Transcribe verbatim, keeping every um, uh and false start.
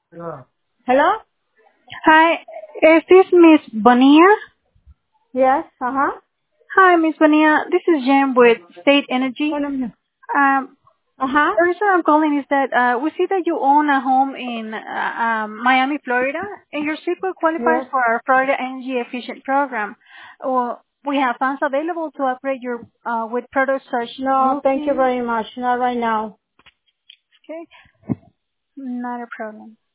Hello? Hi, is this Miss Bonilla? Yes, uh-huh. Hi, Miss Bonilla. This is Jem with State Energy. One minute. Um, Uh-huh. the reason I'm calling is that uh, we see that you own a home in uh, um, Miami, Florida, and your SQL qualifies Yes. for our Florida Energy Efficient program. Well, we have funds available to upgrade your uh, with products such No, thank you roofing. very much. Not right now. Okay, not a problem.